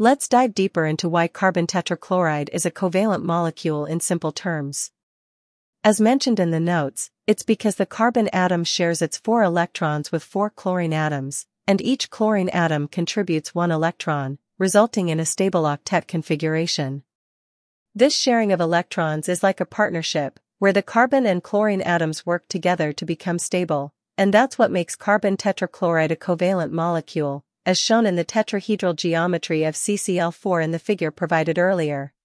Let's dive deeper into why carbon tetrachloride is a covalent molecule in simple terms. As mentioned in the notes, it's because the carbon atom shares its 4 electrons with 4 chlorine atoms, and each chlorine atom contributes 1 electron, resulting in a stable octet configuration. This sharing of electrons is like a partnership, where the carbon and chlorine atoms work together to become stable, and that's what makes carbon tetrachloride a covalent molecule, as shown in the tetrahedral geometry of CCl4 in the figure provided earlier.